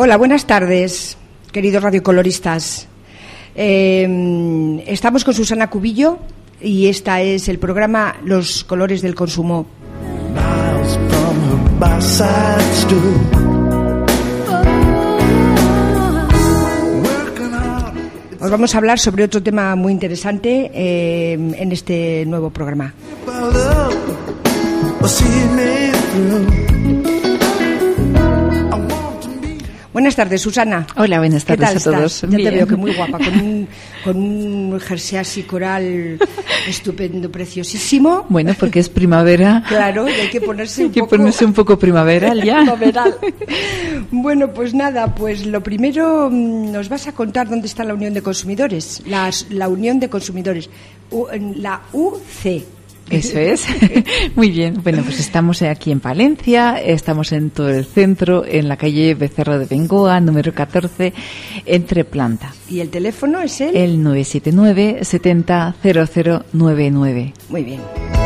Hola, buenas tardes, queridos radiocoloristas. Estamos con Susana Cubillo y esta es el programa Los Colores del Consumo. Os vamos a hablar sobre otro tema muy interesante en este nuevo programa. Buenas tardes, Susana. Hola, buenas tardes a todos. Ya te veo que muy guapa, con un jersey así coral estupendo, preciosísimo. Bueno, porque es primavera. Claro, y hay que ponerse un poco primaveral ya. Primaveral. Bueno, pues nada, pues lo primero nos vas a contar dónde está la Unión de Consumidores, la Unión de Consumidores, la UC. Eso es. Muy bien. Bueno, pues estamos aquí en Palencia, estamos en todo el centro, en la calle Becerra de Bengoa, número 14, entre planta. ¿Y el teléfono es el 979 70 0099. Muy bien.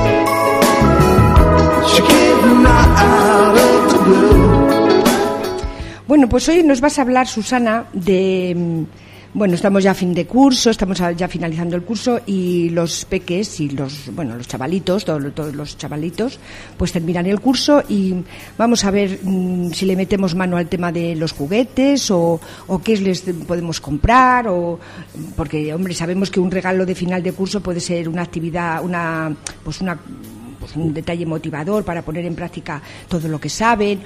Bueno, pues hoy nos vas a hablar, Susana, de... Bueno, estamos ya a fin de curso, estamos ya finalizando el curso y los peques y los chavalitos, todos los chavalitos, pues terminan el curso y vamos a ver si le metemos mano al tema de los juguetes o qué les podemos comprar porque, hombre, sabemos que un regalo de final de curso puede ser una actividad, un detalle motivador para poner en práctica todo lo que saben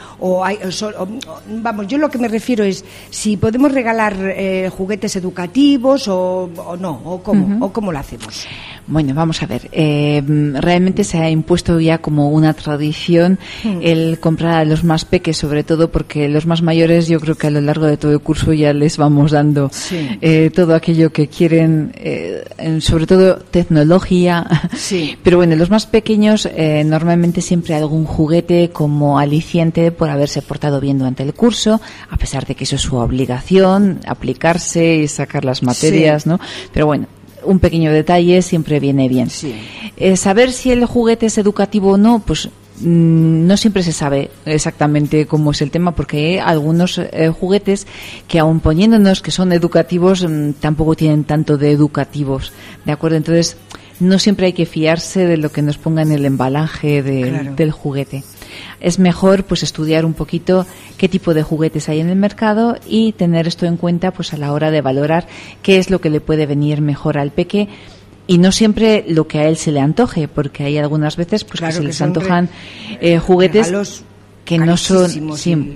vamos, yo lo que me refiero es si podemos regalar juguetes educativos o no, o cómo lo hacemos. Bueno, vamos a ver, realmente se ha impuesto ya como una tradición el comprar a los más peques, sobre todo porque los más mayores yo creo que a lo largo de todo el curso ya les vamos dando todo aquello que quieren, sobre todo tecnología, pero bueno, los más pequeños normalmente siempre algún juguete como aliciente por haberse portado bien durante el curso, a pesar de que eso es su obligación, aplicarse y sacar las materias, ¿no? Pero bueno, un pequeño detalle siempre viene bien. Saber si el juguete es educativo o no, pues no siempre se sabe exactamente cómo es el tema, porque hay algunos juguetes que, aun poniéndonos que son educativos, tampoco tienen tanto de educativos, ¿de acuerdo? Entonces, no siempre hay que fiarse de lo que nos ponga en el embalaje del juguete. Es mejor pues estudiar un poquito qué tipo de juguetes hay en el mercado y tener esto en cuenta pues a la hora de valorar qué es lo que le puede venir mejor al peque, y no siempre lo que a él se le antoje, porque hay algunas veces pues que se les antojan juguetes que no son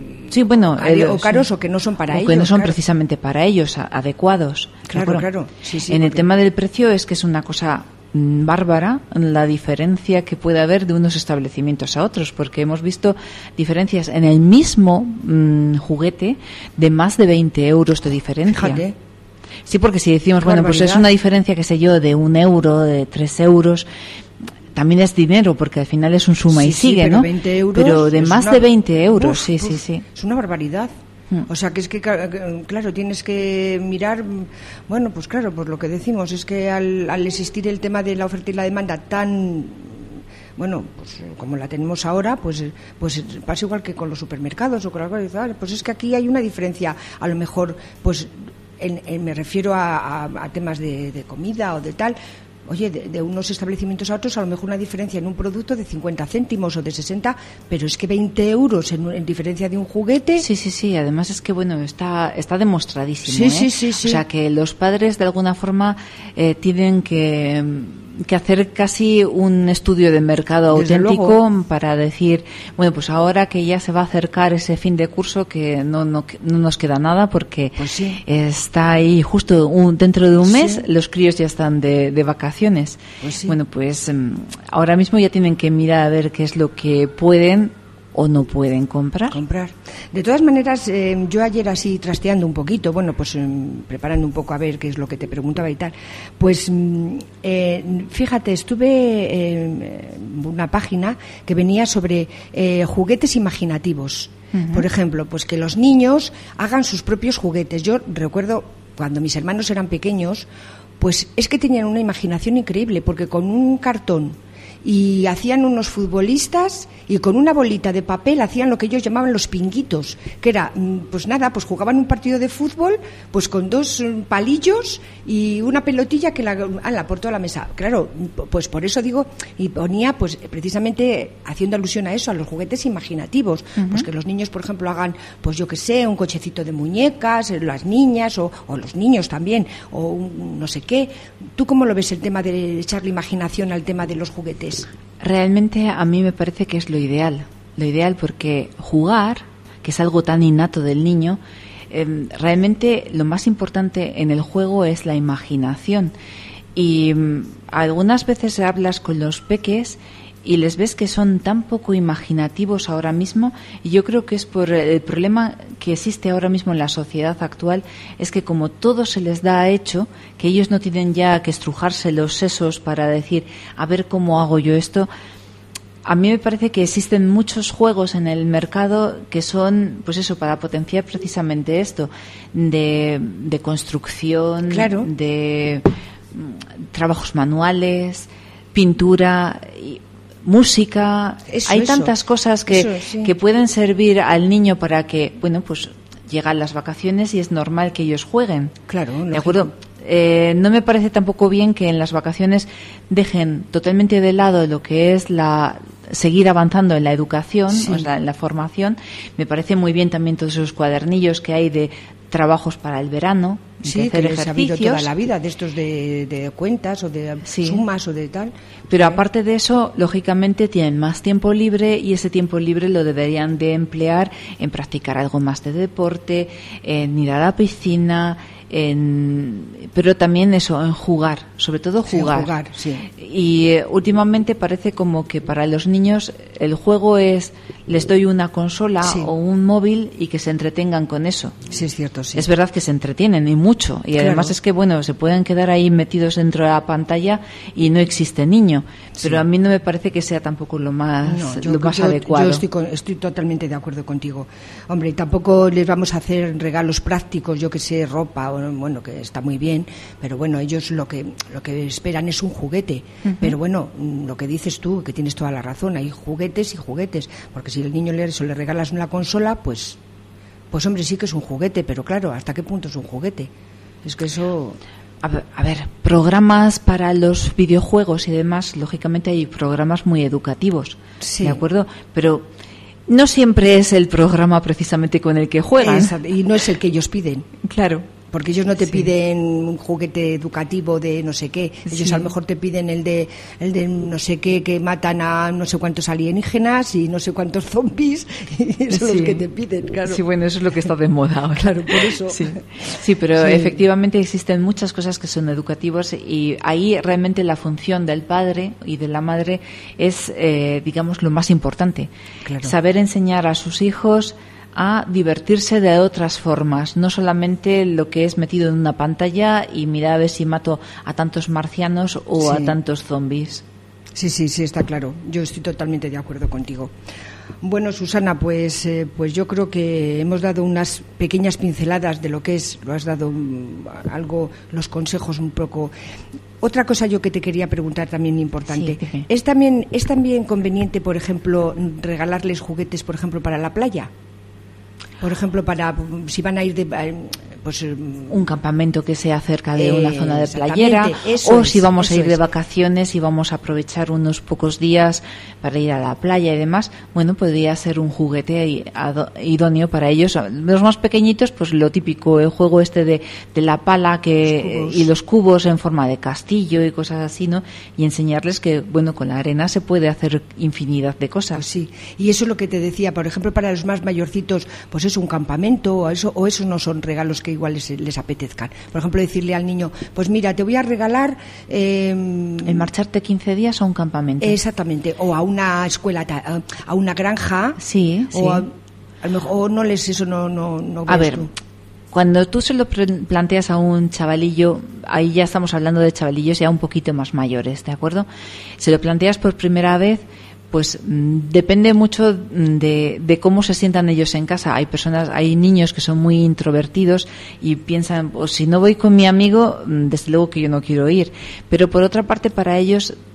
o caros o que no son para ellos, que no son precisamente para ellos adecuados. Claro. En el tema del precio es que es una cosa bárbara la diferencia que puede haber de unos establecimientos a otros, porque hemos visto diferencias en el mismo juguete de más de 20 euros de diferencia. Fíjate. Sí, porque si decimos, bueno, pues es una diferencia, qué sé yo, de 1 euro, de 3 euros, también es dinero, porque al final es un suma y sigue, pero ¿no? 20 euros pero de más de 20 euros, sí. Es una barbaridad. O sea, que es que, claro, tienes que mirar, bueno, pues claro, pues lo que decimos es que al existir el tema de la oferta y la demanda tan, bueno, pues como la tenemos ahora, pues pasa igual que con los supermercados o con las cosas, pues es que aquí hay una diferencia, a lo mejor, pues me refiero a temas de comida o de tal. Oye, de unos establecimientos a otros a lo mejor una diferencia en un producto de 50 céntimos o de 60, pero es que 20 euros en diferencia de un juguete. Sí, además es que bueno, está demostradísimo. Sí. O sea, que los padres de alguna forma tienen que hacer casi un estudio de mercado auténtico para decir, bueno, pues ahora que ya se va a acercar ese fin de curso, que no nos queda nada, porque está ahí justo dentro de un mes, los críos ya están de vacaciones. Bueno, pues ahora mismo ya tienen que mirar a ver qué es lo que pueden o no pueden comprar. De todas maneras, yo ayer así trasteando un poquito, bueno, pues preparando un poco a ver qué es lo que te preguntaba y tal, pues fíjate, estuve en una página que venía sobre juguetes imaginativos. Por ejemplo, pues que los niños hagan sus propios juguetes. Yo recuerdo cuando mis hermanos eran pequeños, pues es que tenían una imaginación increíble, porque con un cartón y hacían unos futbolistas y con una bolita de papel hacían lo que ellos llamaban los pinguitos, que era, pues nada, pues jugaban un partido de fútbol pues con 2 palillos y una pelotilla que la por toda la mesa. Claro, pues por eso digo, y ponía pues precisamente haciendo alusión a eso, a los juguetes imaginativos, pues que los niños, por ejemplo, hagan, pues yo que sé, un cochecito de muñecas, las niñas o los niños también, o no sé qué. ¿Tú cómo lo ves el tema de echarle imaginación al tema de los juguetes? Realmente a mí me parece que es lo ideal porque jugar, que es algo tan innato del niño, realmente lo más importante en el juego es la imaginación. Y algunas veces hablas con los peques y les ves que son tan poco imaginativos ahora mismo, y yo creo que es por el problema que existe ahora mismo en la sociedad actual, es que como todo se les da hecho, que ellos no tienen ya que estrujarse los sesos para decir, a ver cómo hago yo esto. A mí me parece que existen muchos juegos en el mercado que son, pues eso, para potenciar precisamente esto, de construcción, claro, de trabajos manuales, pintura, música. Hay tantas cosas que pueden servir al niño para que, bueno, pues llegan las vacaciones y es normal que ellos jueguen. Claro, ¿de acuerdo? No me parece tampoco bien que en las vacaciones dejen totalmente de lado lo que es seguir avanzando en la educación, o sea, en la formación. Me parece muy bien también todos esos cuadernillos que hay de trabajos para el verano, de hacer ejercicios. Ha habido toda la vida de estos de cuentas o de sumas o de tal. Pero aparte de eso, lógicamente tienen más tiempo libre y ese tiempo libre lo deberían de emplear en practicar algo más de deporte, en ir a la piscina, pero también eso, en jugar, sobre todo jugar. Sí. Y últimamente parece como que para los niños el juego es, les doy una consola o un móvil y que se entretengan con eso. Sí, es cierto, sí. Es verdad que se entretienen y mucho, y además es que, bueno, se pueden quedar ahí metidos dentro de la pantalla y no existe niño, pero a mí no me parece que sea tampoco lo más adecuado. Yo estoy totalmente de acuerdo contigo. Hombre, tampoco les vamos a hacer regalos prácticos, yo que sé, ropa, bueno, que está muy bien, pero bueno, ellos lo que esperan es un juguete. Pero bueno, lo que dices tú, que tienes toda la razón, hay juguetes y juguetes, porque si al niño le regalas una consola, pues hombre, sí que es un juguete, pero claro, ¿hasta qué punto es un juguete? Es que eso... A ver, programas para los videojuegos y demás, lógicamente hay programas muy educativos, ¿de acuerdo? Pero no siempre es el programa precisamente con el que juegan. Y no es el que ellos piden. Claro. Porque ellos no te piden un juguete educativo de no sé qué. Ellos a lo mejor te piden el de no sé qué, que matan a no sé cuántos alienígenas y no sé cuántos zombies. Y eso es lo que te piden, claro. Sí, bueno, eso es lo que está de moda ahora. Claro, por eso. Sí, pero efectivamente existen muchas cosas que son educativas y ahí realmente la función del padre y de la madre es, digamos, lo más importante. Claro. Saber enseñar a sus hijos a divertirse de otras formas, no solamente lo que es metido en una pantalla y mira a ver si mato a tantos marcianos o a tantos zombies. Sí, está claro. Yo estoy totalmente de acuerdo contigo. Bueno, Susana, pues yo creo que hemos dado unas pequeñas pinceladas de lo que es, lo has dado algo, los consejos un poco. Otra cosa yo que te quería preguntar también importante, ¿es también conveniente, por ejemplo, regalarles juguetes, por ejemplo, para la playa? Por ejemplo, para si van a ir un campamento que sea cerca de una zona de playera, o si vamos a ir de vacaciones y vamos a aprovechar unos pocos días para ir a la playa y demás, bueno, podría ser un juguete idóneo para ellos. Los más pequeñitos, pues lo típico, el juego este de la pala y los cubos en forma de castillo y cosas así, ¿no? Y enseñarles que, bueno, con la arena se puede hacer infinidad de cosas. Pues sí, y eso es lo que te decía, por ejemplo, para los más mayorcitos, pues es un campamento o eso no son regalos que igual les apetezcan. Por ejemplo, decirle al niño, pues mira, te voy a regalar... el marcharte 15 días a un campamento. Exactamente, o a una escuela, a una granja. Sí. O a lo mejor no les eso no a ver, tú. Cuando tú se lo planteas a un chavalillo, ahí ya estamos hablando de chavalillos ya un poquito más mayores, ¿de acuerdo? Se lo planteas por primera vez, pues depende mucho de cómo se sientan ellos en casa. Hay niños que son muy introvertidos y piensan, pues si no voy con mi amigo, desde luego que yo no quiero ir. Pero por otra parte, para ellos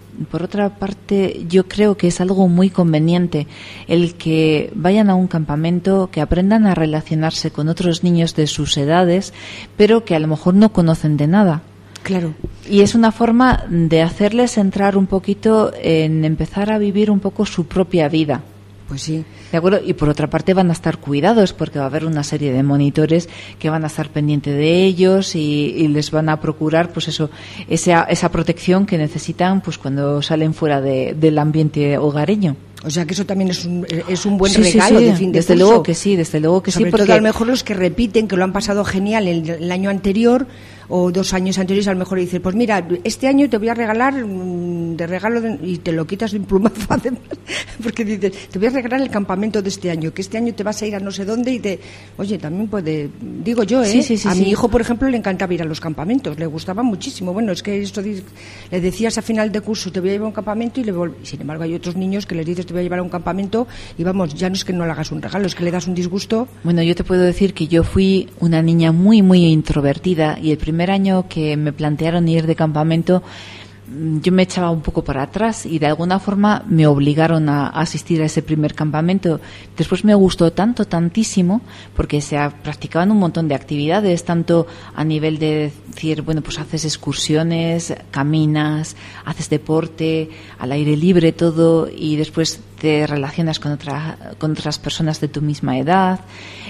por otra parte, yo creo que es algo muy conveniente el que vayan a un campamento, que aprendan a relacionarse con otros niños de sus edades, pero que a lo mejor no conocen de nada. Claro. Y es una forma de hacerles entrar un poquito en empezar a vivir un poco su propia vida. Pues sí. ¿De acuerdo? Y por otra parte van a estar cuidados porque va a haber una serie de monitores que van a estar pendientes de ellos y les van a procurar pues eso, esa protección que necesitan pues cuando salen fuera del ambiente hogareño. O sea que eso también es un buen regalo de fin de desde curso. Luego que sí, desde luego que Sobre sí. Porque todo a lo mejor los que repiten, que lo han pasado genial el año anterior o 2 años anteriores, a lo mejor dicen, pues mira, este año te voy a regalar de regalo y te lo quitas de un plumazo además, porque dices, te voy a regalar el campamento de este año, que este año te vas a ir a no sé dónde y oye, también puede, digo yo, Sí, a mi hijo, por ejemplo, le encantaba ir a los campamentos, le gustaba muchísimo. Bueno, es que esto le decías a final de curso, te voy a llevar a un campamento y sin embargo hay otros niños que les dices, te voy a llevar a un campamento y vamos, ya no es que no le hagas un regalo, es que le das un disgusto. Bueno, yo te puedo decir que yo fui una niña muy, muy introvertida y el primer año que me plantearon ir de campamento yo me echaba un poco para atrás y de alguna forma me obligaron a asistir a ese primer campamento. Después me gustó tantísimo porque se practicaban un montón de actividades, tanto a nivel de decir, bueno, pues haces excursiones, caminas, haces deporte, al aire libre todo, y después te relacionas con otras personas de tu misma edad.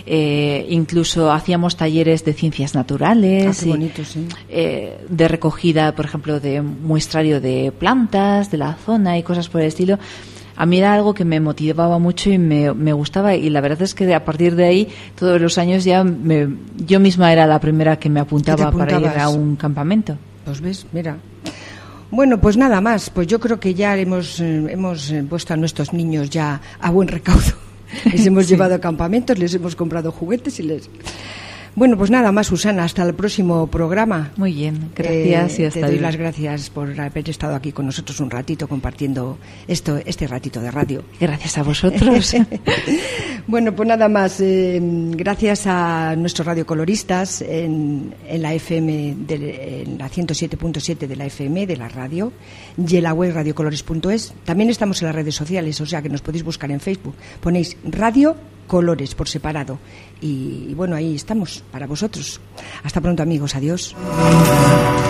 Incluso hacíamos talleres de ciencias naturales, qué bonito, sí. De recogida, por ejemplo, de muestrario de plantas de la zona y cosas por el estilo. A mí era algo que me motivaba mucho y me gustaba, y la verdad es que a partir de ahí, todos los años ya yo misma era la primera que me apuntaba para ir a un campamento. Pues ves, mira. Bueno, pues nada más. Pues yo creo que ya hemos puesto a nuestros niños ya a buen recaudo. Les hemos llevado a campamentos, les hemos comprado juguetes y Bueno, pues nada más, Susana, hasta el próximo programa. Muy bien, gracias y hasta Te doy las gracias por haber estado aquí con nosotros un ratito compartiendo este ratito de radio. Gracias a vosotros. Bueno, pues nada más, gracias a nuestros radiocoloristas en la FM, en la 107.7 de la FM, de la radio, y en la web radiocolores.es. También estamos en las redes sociales, o sea que nos podéis buscar en Facebook. Ponéis Radio Colores por separado. Y bueno, ahí estamos para vosotros. Hasta pronto, amigos. Adiós.